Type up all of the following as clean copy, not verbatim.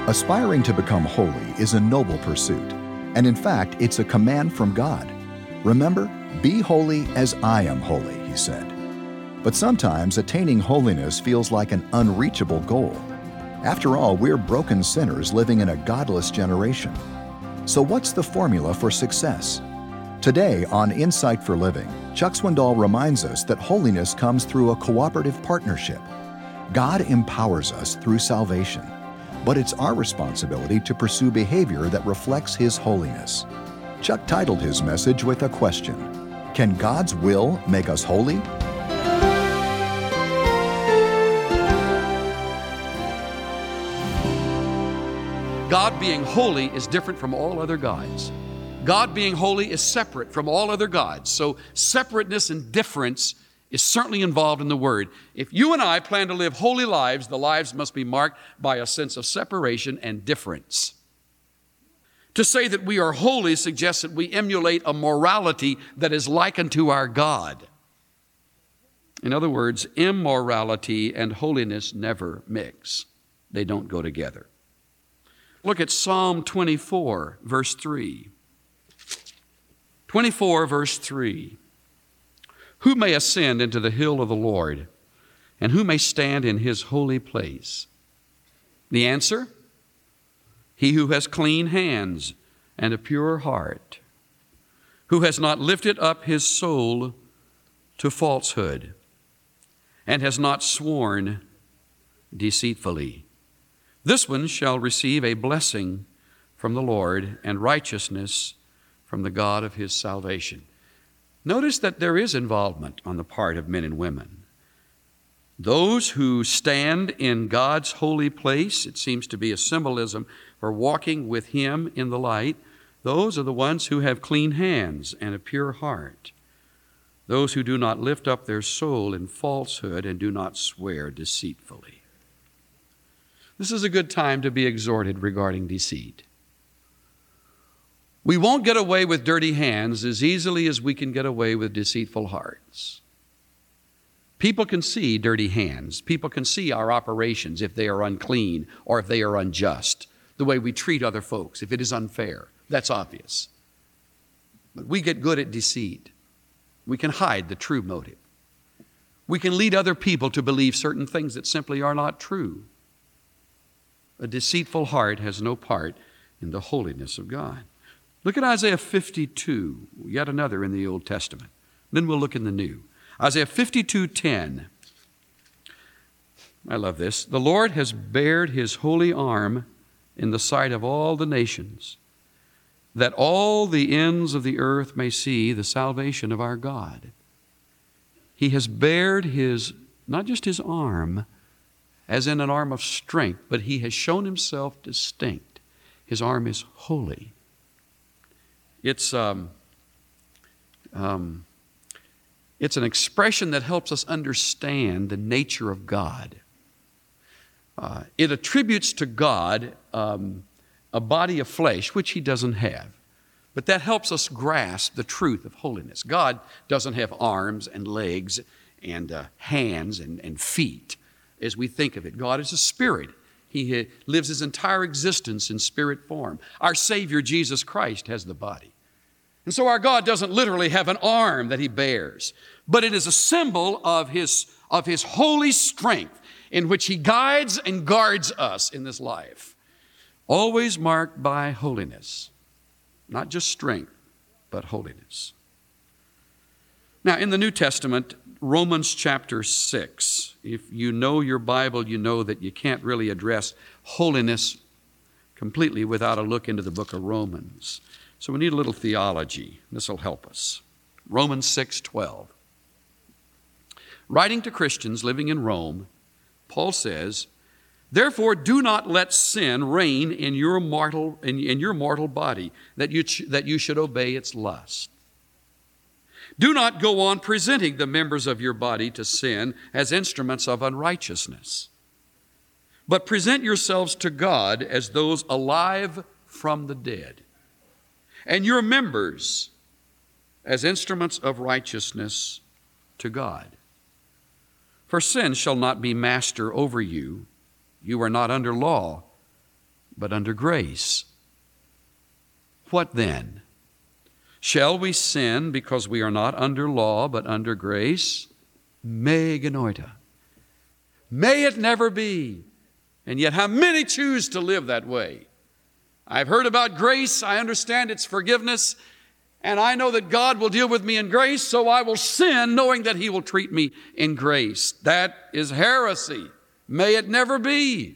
Aspiring to become holy is a noble pursuit, and in fact, it's a command from God. Remember, be holy as I am holy, he said. But sometimes attaining holiness feels like an unreachable goal. After all, we're broken sinners living in a godless generation. So what's the formula for success? Today on Insight for Living, Chuck Swindoll reminds us that holiness comes through a cooperative partnership. God empowers us through salvation, but it's our responsibility to pursue behavior that reflects His holiness. Chuck titled his message with a question: Can God's will make us holy? God being holy is different from all other gods. God being holy is separate from all other gods. So separateness and difference is certainly involved in the Word. If you and I plan to live holy lives, the lives must be marked by a sense of separation and difference. To say that we are holy suggests that we emulate a morality that is like unto our God. In other words, immorality and holiness never mix. They don't go together. Look at Psalm 24, verse 3. 24, verse 3. Who may ascend into the hill of the Lord, and who may stand in His holy place? The answer? He who has clean hands and a pure heart, who has not lifted up his soul to falsehood, and has not sworn deceitfully. This one shall receive a blessing from the Lord and righteousness from the God of his salvation. Notice that there is involvement on the part of men and women. Those who stand in God's holy place, it seems to be a symbolism for walking with Him in the light. Those are the ones who have clean hands and a pure heart. Those who do not lift up their soul in falsehood and do not swear deceitfully. This is a good time to be exhorted regarding deceit. We won't get away with dirty hands as easily as we can get away with deceitful hearts. People can see dirty hands. People can see our operations if they are unclean or if they are unjust, the way we treat other folks, if it is unfair. That's obvious. But we get good at deceit. We can hide the true motive. We can lead other people to believe certain things that simply are not true. A deceitful heart has no part in the holiness of God. Look at Isaiah 52, yet another in the Old Testament. Then we'll look in the New. Isaiah 52:10. I love this. The Lord has bared His holy arm in the sight of all the nations, that all the ends of the earth may see the salvation of our God. He has bared His, not just His arm, as in an arm of strength, but He has shown Himself distinct. His arm is holy. It's an expression that helps us understand the nature of God. It attributes to God a body of flesh, which He doesn't have. But that helps us grasp the truth of holiness. God doesn't have arms and legs and hands and feet as we think of it. God is a spirit. He lives His entire existence in spirit form. Our Savior, Jesus Christ, has the body. And so our God doesn't literally have an arm that He bears, but it is a symbol of His holy strength in which He guides and guards us in this life, always marked by holiness, not just strength, but holiness. Now, in the New Testament, Romans chapter 6, if you know your Bible, you know that you can't really address holiness completely without a look into the book of Romans. So we need a little theology. This will help us. Romans 6:12. Writing to Christians living in Rome, Paul says, "Therefore do not let sin reign in your mortal body, that you should obey its lust. Do not go on presenting the members of your body to sin as instruments of unrighteousness, but present yourselves to God as those alive from the dead, and your members as instruments of righteousness to God. For sin shall not be master over you. You are not under law, but under grace. What then? Shall we sin because we are not under law, but under grace? Me genoita. May it never be. And yet how many choose to live that way? I've heard about grace. I understand its forgiveness. And I know that God will deal with me in grace, so I will sin knowing that He will treat me in grace. That is heresy. May it never be.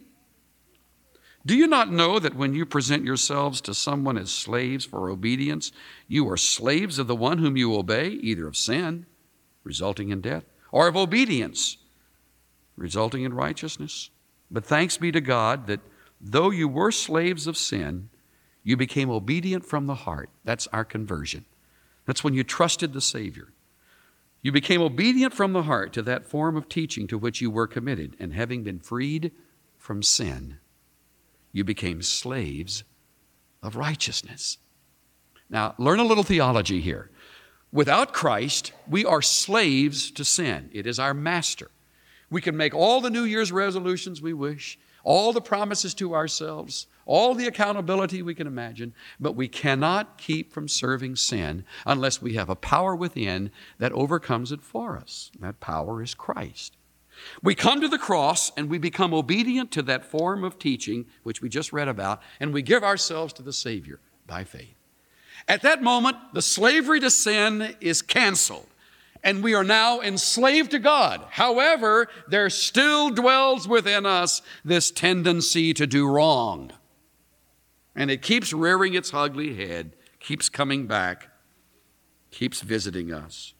Do you not know that when you present yourselves to someone as slaves for obedience, you are slaves of the one whom you obey, either of sin, resulting in death, or of obedience, resulting in righteousness? But thanks be to God that though you were slaves of sin, you became obedient from the heart. That's our conversion. That's when you trusted the Savior. You became obedient from the heart to that form of teaching to which you were committed, and having been freed from sin, you became slaves of righteousness. Now, learn a little theology here. Without Christ, we are slaves to sin. It is our master. We can make all the New Year's resolutions we wish, all the promises to ourselves, all the accountability we can imagine, but we cannot keep from serving sin unless we have a power within that overcomes it for us. That power is Christ. We come to the cross and we become obedient to that form of teaching which we just read about, and we give ourselves to the Savior by faith. At that moment, the slavery to sin is canceled, and we are now enslaved to God. However, there still dwells within us this tendency to do wrong. And it keeps rearing its ugly head, keeps coming back, keeps visiting us.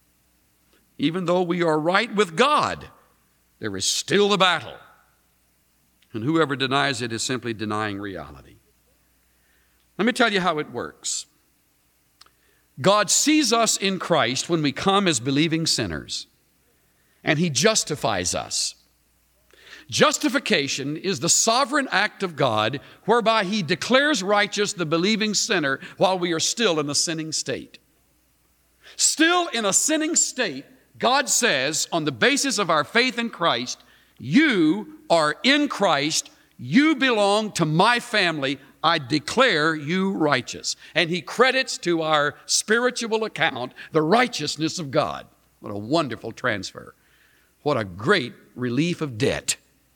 Even though we are right with God, there is still a battle. And whoever denies it is simply denying reality. Let me tell you how it works. God sees us in Christ when we come as believing sinners, and He justifies us. Justification is the sovereign act of God whereby He declares righteous the believing sinner while we are still in a sinning state. Still in a sinning state, God says, on the basis of our faith in Christ, you are in Christ, you belong to my family, I declare you righteous. And He credits to our spiritual account the righteousness of God. What a wonderful transfer. What a great relief of debt.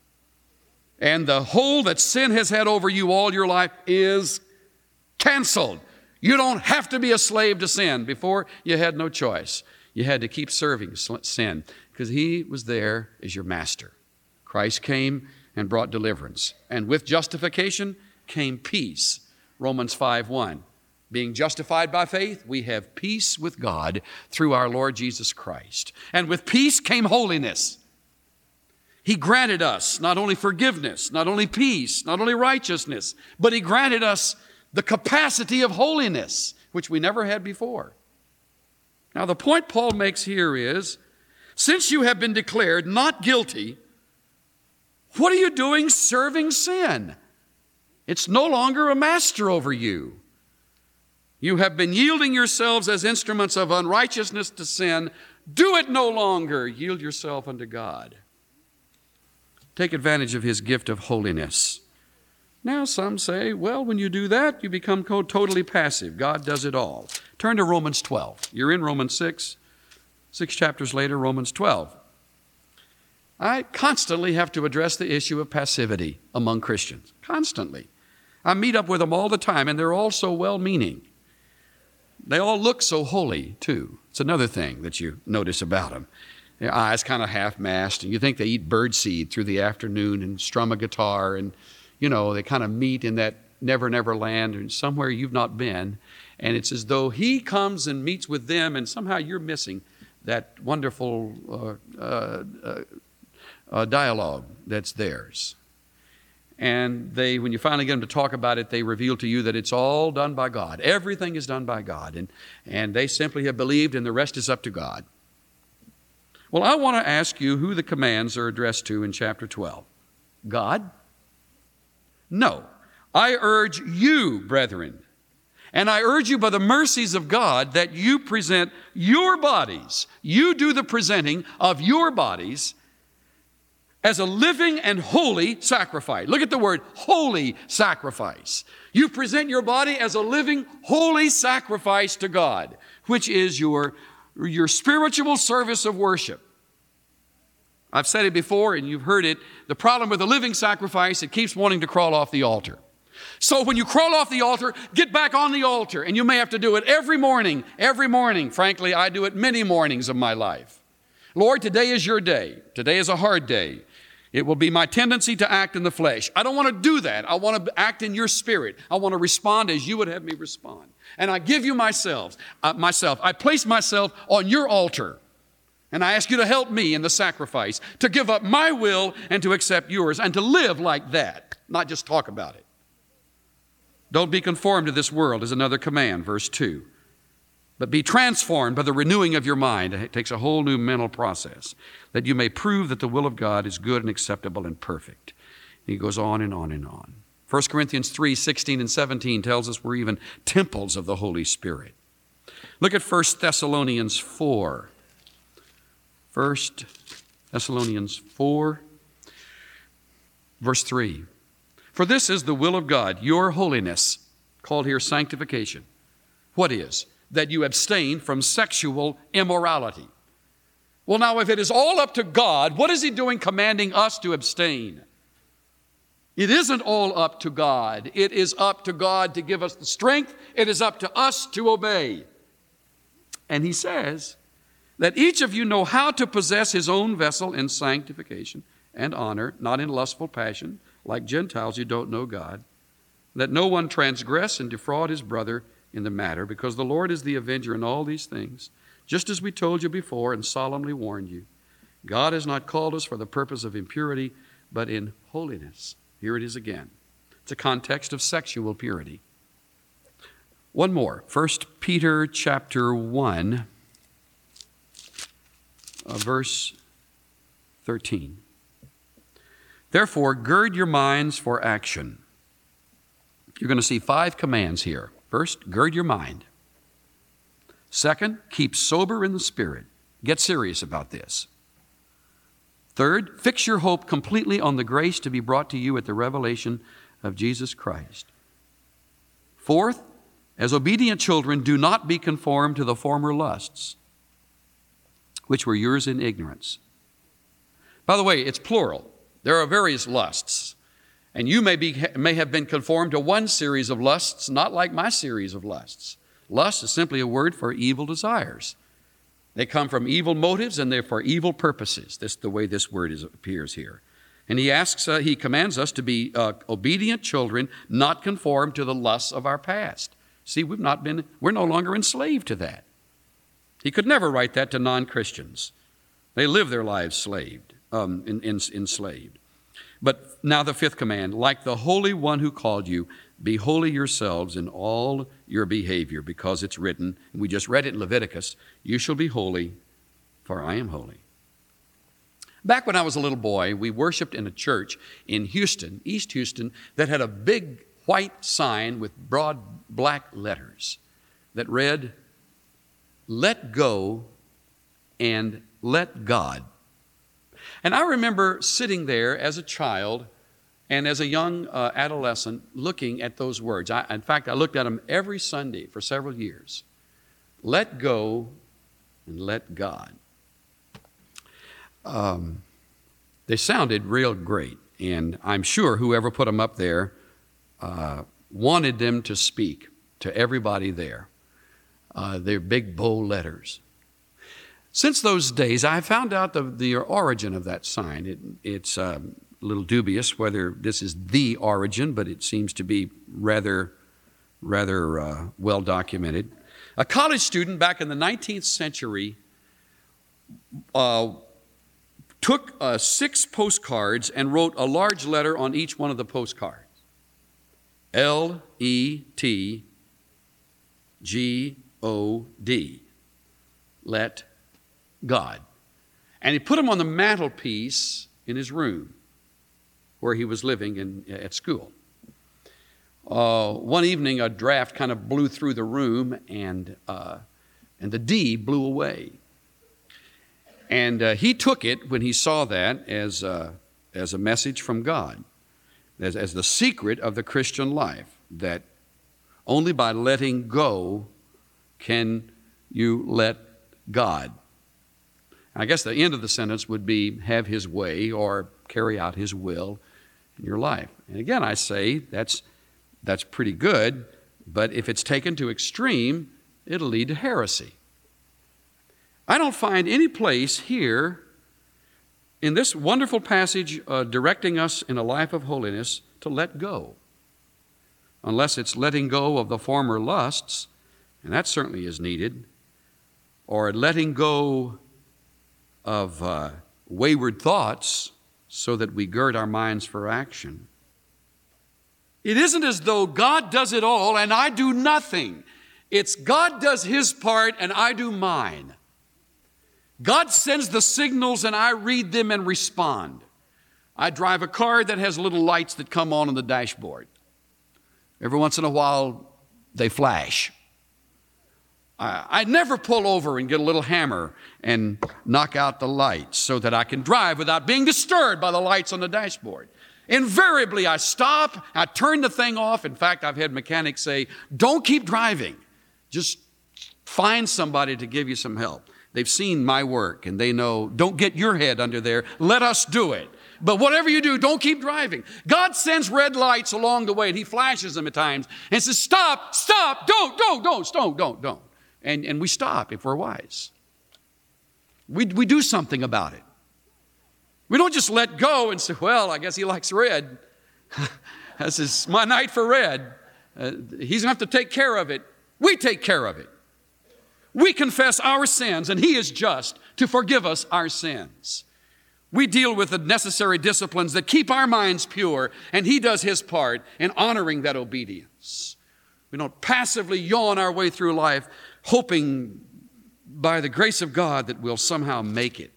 And the hold that sin has had over you all your life is canceled. You don't have to be a slave to sin. Before, you had no choice. You had to keep serving sin because He was there as your master. Christ came and brought deliverance. And with justification came peace. Romans 5:1. Being justified by faith, we have peace with God through our Lord Jesus Christ. And with peace came holiness. He granted us not only forgiveness, not only peace, not only righteousness, but He granted us the capacity of holiness, which we never had before. Now, the point Paul makes here is, since you have been declared not guilty, what are you doing serving sin? It's no longer a master over you. You have been yielding yourselves as instruments of unrighteousness to sin. Do it no longer. Yield yourself unto God. Take advantage of His gift of holiness. Now some say, well, when you do that, you become totally passive. God does it all. Turn to Romans 12. You're in Romans 6. 6 chapters later, Romans 12. I constantly have to address the issue of passivity among Christians. Constantly. I meet up with them all the time, and they're all so well-meaning. They all look so holy, too. It's another thing that you notice about them. Their eyes kind of half-mast, and you think they eat birdseed through the afternoon and strum a guitar, and, you know, they kind of meet in that never, never land and somewhere you've not been, and it's as though He comes and meets with them, and somehow you're missing that wonderful dialogue that's theirs. And when you finally get them to talk about it, they reveal to you that it's all done by God. Everything is done by God. And they simply have believed, and the rest is up to God. Well, I want to ask you who the commands are addressed to in chapter 12. God? No. I urge you, brethren, and I urge you by the mercies of God that you present your bodies. You do the presenting of your bodies as a living and holy sacrifice. Look at the word, holy sacrifice. You present your body as a living, holy sacrifice to God, which is your spiritual service of worship. I've said it before and you've heard it. The problem with a living sacrifice, it keeps wanting to crawl off the altar. So when you crawl off the altar, get back on the altar. And you may have to do it every morning. Every morning. Frankly, I do it many mornings of my life. Lord, today is your day. Today is a hard day. It will be my tendency to act in the flesh. I don't want to do that. I want to act in your spirit. I want to respond as you would have me respond. And I give you myself. I place myself on your altar. And I ask you to help me in the sacrifice, to give up my will and to accept yours, and to live like that, not just talk about it. Don't be conformed to this world is another command, verse 2. But be transformed by the renewing of your mind. It takes a whole new mental process, that you may prove that the will of God is good and acceptable and perfect. And he goes on and on and on. 1 Corinthians 3, 16 and 17 tells us we're even temples of the Holy Spirit. Look at 1 Thessalonians 4. 1 Thessalonians 4, verse 3. For this is the will of God, your holiness, called here sanctification. What is? That you abstain from sexual immorality. Well, now, if it is all up to God, what is he doing commanding us to abstain? It isn't all up to God. It is up to God to give us the strength. It is up to us to obey. And he says that each of you know how to possess his own vessel in sanctification and honor, not in lustful passion, like Gentiles who don't know God. That no one transgress and defraud his brother in the matter, because the Lord is the avenger in all these things, just as we told you before and solemnly warned you. God has not called us for the purpose of impurity, but in holiness. Here it is again. It's a context of sexual purity. One more. 1 Peter chapter 1, verse 13. Therefore, gird your minds for action. You're going to see 5 commands here. First, gird your mind. Second, keep sober in the spirit. Get serious about this. Third, fix your hope completely on the grace to be brought to you at the revelation of Jesus Christ. Fourth, as obedient children, do not be conformed to the former lusts, which were yours in ignorance. By the way, it's plural. There are various lusts. And you may have been conformed to one series of lusts, not like my series of lusts. Lust is simply a word for evil desires. They come from evil motives and they're for evil purposes. That's the way this word appears here. And he commands us to be obedient children, not conformed to the lusts of our past. See, we're no longer enslaved to that. He could never write that to non-Christians. They live their lives enslaved. But now the 5th command, like the Holy One who called you, be holy yourselves in all your behavior, because it's written, and we just read it in Leviticus, you shall be holy, for I am holy. Back when I was a little boy, we worshiped in a church in Houston, East Houston, that had a big white sign with broad black letters that read, let go and let God. And I remember sitting there as a child and as a young adolescent looking at those words. In fact, I looked at them every Sunday for several years. Let go and let God. They sounded real great, and I'm sure whoever put them up there wanted them to speak to everybody there. They're big, bold letters. Since those days, I found out the origin of that sign. It's a little dubious whether this is the origin, but it seems to be rather well documented. A college student back in the 19th century took 6 postcards and wrote a large letter on each one of the postcards. L-E-T-G-O-D. Let God. And he put them on the mantelpiece in his room where he was living at school. One evening, a draft kind of blew through the room, and the D blew away. And he took it, when he saw that, as as a message from God, as the secret of the Christian life, that only by letting go can you let God. I guess the end of the sentence would be have His way or carry out His will in your life. And again, I say that's pretty good, but if it's taken to extreme, it'll lead to heresy. I don't find any place here in this wonderful passage directing us in a life of holiness to let go, unless it's letting go of the former lusts, and that certainly is needed, or letting go of wayward thoughts so that we gird our minds for action. It isn't as though God does it all and I do nothing. It's God does His part and I do mine. God sends the signals and I read them and respond. I drive a car that has little lights that come on the dashboard. Every once in a while, they flash. I never pull over and get a little hammer and knock out the lights so that I can drive without being disturbed by the lights on the dashboard. Invariably, I stop, I turn the thing off. In fact, I've had mechanics say, don't keep driving. Just find somebody to give you some help. They've seen my work and they know, don't get your head under there. Let us do it. But whatever you do, don't keep driving. God sends red lights along the way and He flashes them at times and says, stop, don't. And we stop if we're wise. We do something about it. We don't just let go and say, well, I guess He likes red. This is my night for red. He's going to have to take care of it. We take care of it. We confess our sins, and He is just to forgive us our sins. We deal with the necessary disciplines that keep our minds pure, and He does His part in honoring that obedience. We don't passively yawn our way through life, hoping by the grace of God that we'll somehow make it.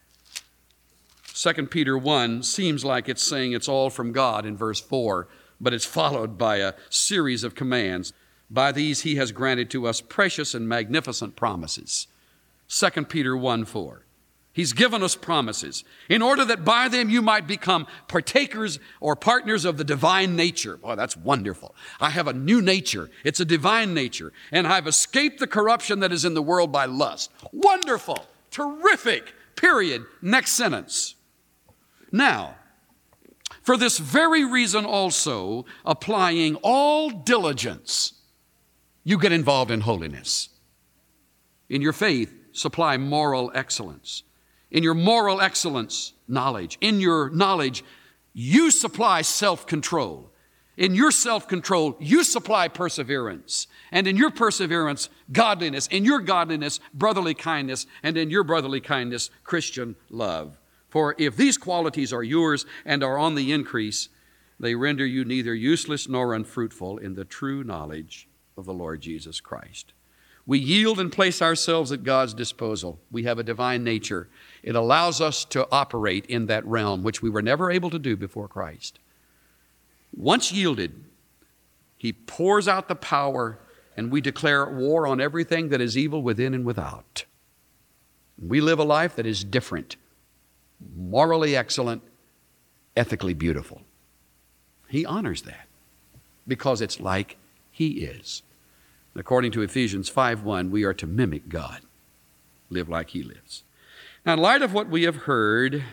2 Peter 1 seems like it's saying it's all from God in verse 4, but it's followed by a series of commands. By these He has granted to us precious and magnificent promises. 2 Peter 1:4. He's given us promises in order that by them you might become partakers or partners of the divine nature. Boy, that's wonderful. I have a new nature. It's a divine nature. And I've escaped the corruption that is in the world by lust. Wonderful. Terrific. Period. Next sentence. Now, for this very reason also, applying all diligence, you get involved in holiness. In your faith, supply moral excellence. In your moral excellence, knowledge. In your knowledge, you supply self-control. In your self-control, you supply perseverance. And in your perseverance, godliness. In your godliness, brotherly kindness. And in your brotherly kindness, Christian love. For if these qualities are yours and are on the increase, they render you neither useless nor unfruitful in the true knowledge of the Lord Jesus Christ. We yield and place ourselves at God's disposal. We have a divine nature. It allows us to operate in that realm, which we were never able to do before Christ. Once yielded, He pours out the power, and we declare war on everything that is evil within and without. We live a life that is different, morally excellent, ethically beautiful. He honors that because it's like He is. According to Ephesians 5:1, we are to mimic God, live like He lives. Now, in light of what we have heard,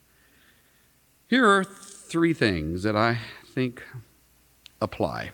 here are three things that I think apply.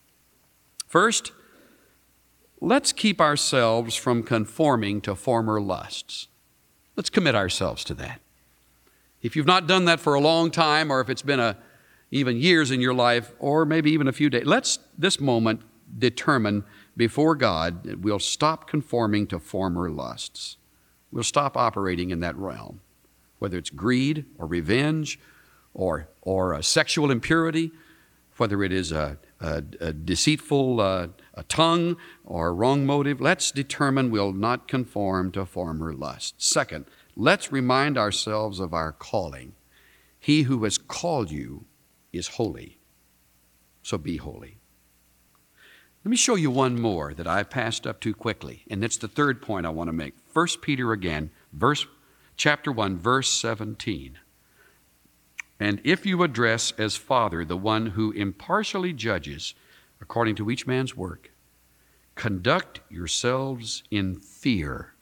First, let's keep ourselves from conforming to former lusts. Let's commit ourselves to that. If you've not done that for a long time, or if it's been even years in your life, or maybe even a few days, let's this moment determine before God that we'll stop conforming to former lusts. We'll stop operating in that realm, whether it's greed or revenge or sexual impurity, whether it is a deceitful tongue or a wrong motive. Let's determine we'll not conform to former lusts. Second, let's remind ourselves of our calling. He who has called you is holy, so be holy. Let me show you one more that I passed up too quickly, and it's the third point I want to make. 1 Peter again, chapter 1, verse 17. And if you address as Father the one who impartially judges according to each man's work, conduct yourselves in fear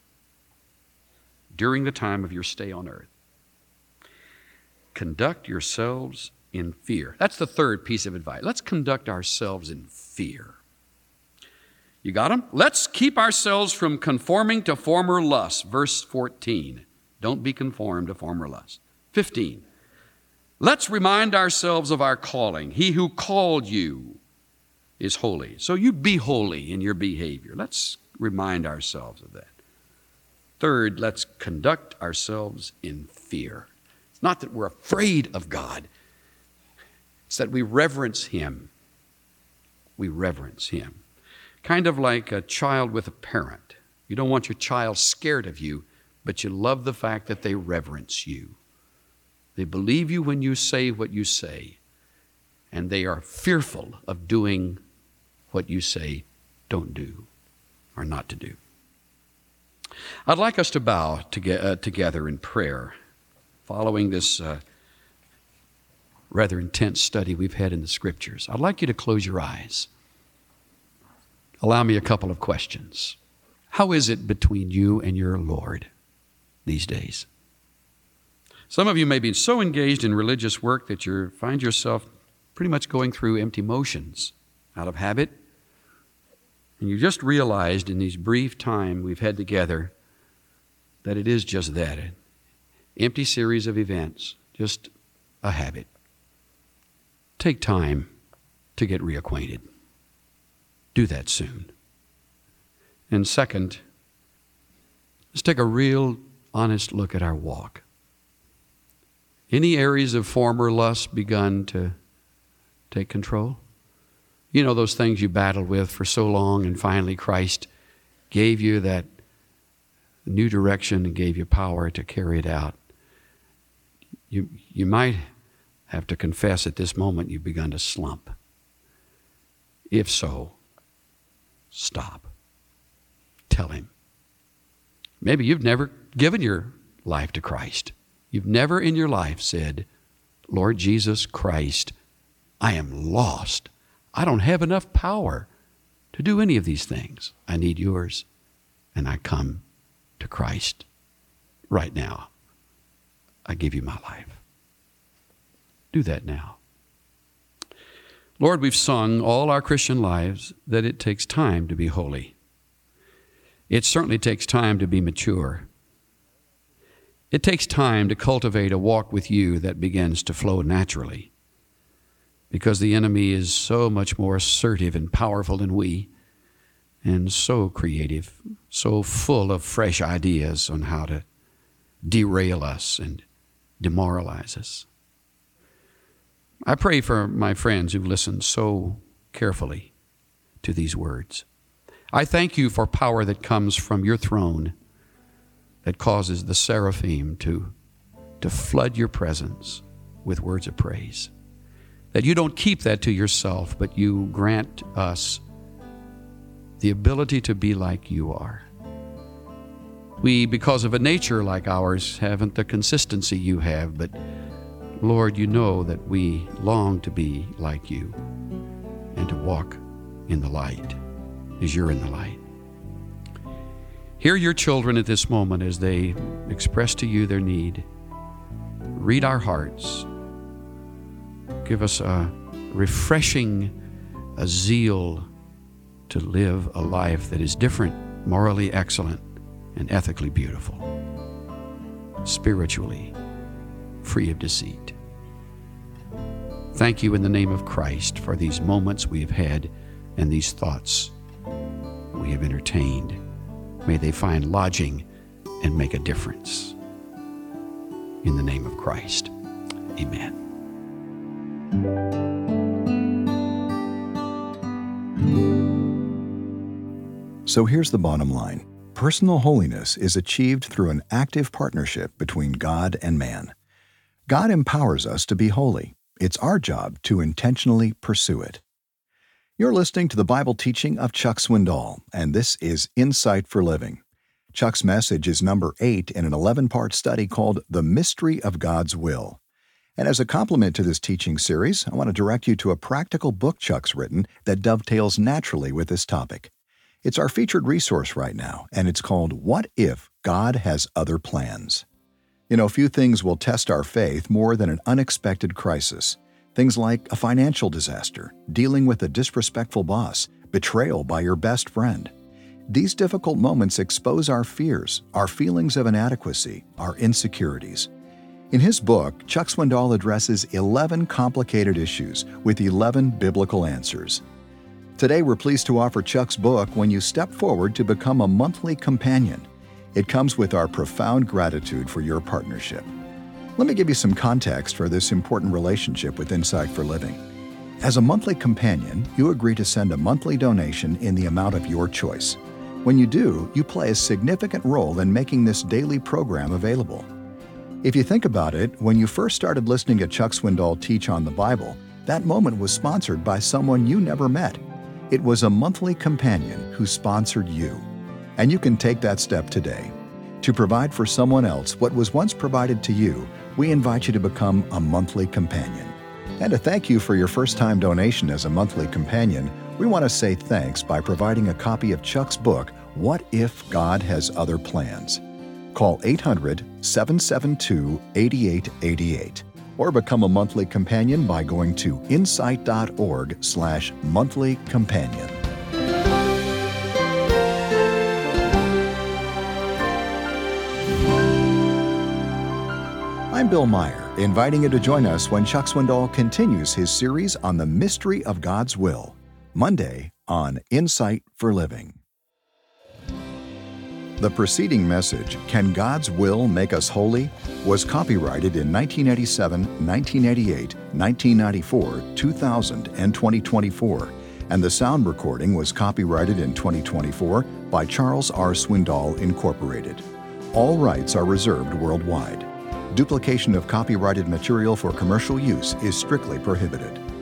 during the time of your stay on earth. Conduct yourselves in fear. That's the third piece of advice. Let's conduct ourselves in fear. You got them? Let's keep ourselves from conforming to former lusts. Verse 14. Don't be conformed to former lusts. 15. Let's remind ourselves of our calling. He who called you is holy. So you be holy in your behavior. Let's remind ourselves of that. Third, let's conduct ourselves in fear. It's not that we're afraid of God. It's that we reverence Him. We reverence Him. Kind of like a child with a parent. You don't want your child scared of you, but you love the fact that they reverence you. They believe you when you say what you say, and they are fearful of doing what you say don't do or not to do. I'd like us to bow together in prayer following this rather intense study we've had in the Scriptures. I'd like you to close your eyes. Allow me a couple of questions. How is it between you and your Lord these days? Some of you may be so engaged in religious work that you find yourself pretty much going through empty motions out of habit. And you just realized in these brief time we've had together that it is just that, an empty series of events, just a habit. Take time to get reacquainted. Do that soon. And second, let's take a real honest look at our walk. Any areas of former lust begun to take control? You know, those things you battled with for so long, and finally Christ gave you that new direction and gave you power to carry it out. You might have to confess at this moment you've begun to slump. If so, stop. Tell Him. Maybe you've never given your life to Christ. You've never in your life said, Lord Jesus Christ, I am lost. I don't have enough power to do any of these things. I need yours, and I come to Christ right now. I give you my life. Do that now. Lord, we've sung all our Christian lives that it takes time to be holy. It certainly takes time to be mature. It takes time to cultivate a walk with you that begins to flow naturally, because the enemy is so much more assertive and powerful than we, and so creative, so full of fresh ideas on how to derail us and demoralize us. I pray for my friends who've listened so carefully to these words. I thank you for power that comes from your throne that causes the seraphim to flood your presence with words of praise. That you don't keep that to yourself, but you grant us the ability to be like you are. We, because of a nature like ours, haven't the consistency you have, but Lord, you know that we long to be like you and to walk in the light as you're in the light. Hear your children at this moment as they express to you their need. Read our hearts. Give us a refreshing zeal to live a life that is different, morally excellent, and ethically beautiful, spiritually free of deceit. Thank you in the name of Christ for these moments we have had and these thoughts we have entertained. May they find lodging and make a difference. In the name of Christ, amen. So here's the bottom line. Personal holiness is achieved through an active partnership between God and man. God empowers us to be holy. It's our job to intentionally pursue it. You're listening to the Bible teaching of Chuck Swindoll, and this is Insight for Living. Chuck's message is number 8 in an 11-part study called The Mystery of God's Will. And as a complement to this teaching series, I want to direct you to a practical book Chuck's written that dovetails naturally with this topic. It's our featured resource right now, and it's called What If God Has Other Plans? Few things will test our faith more than an unexpected crisis. Things like a financial disaster, dealing with a disrespectful boss, betrayal by your best friend. These difficult moments expose our fears, our feelings of inadequacy, our insecurities. In his book, Chuck Swindoll addresses 11 complicated issues with 11 biblical answers. Today, we're pleased to offer Chuck's book when you step forward to become a monthly companion. It comes with our profound gratitude for your partnership. Let me give you some context for this important relationship with Insight for Living. As a monthly companion, you agree to send a monthly donation in the amount of your choice. When you do, you play a significant role in making this daily program available. If you think about it, when you first started listening to Chuck Swindoll teach on the Bible, that moment was sponsored by someone you never met. It was a monthly companion who sponsored you. And you can take that step today. To provide for someone else what was once provided to you, we invite you to become a monthly companion. And to thank you for your first-time donation as a monthly companion, we want to say thanks by providing a copy of Chuck's book, What If God Has Other Plans? Call 800-772-8888 or become a monthly companion by going to insight.org/monthly companion. I'm Bill Meyer, inviting you to join us when Chuck Swindoll continues his series on the mystery of God's will, Monday on Insight for Living. The preceding message, Can God's Will Make Us Holy?, was copyrighted in 1987, 1988, 1994, 2000, and 2024, and the sound recording was copyrighted in 2024 by Charles R. Swindoll, Incorporated. All rights are reserved worldwide. Duplication of copyrighted material for commercial use is strictly prohibited.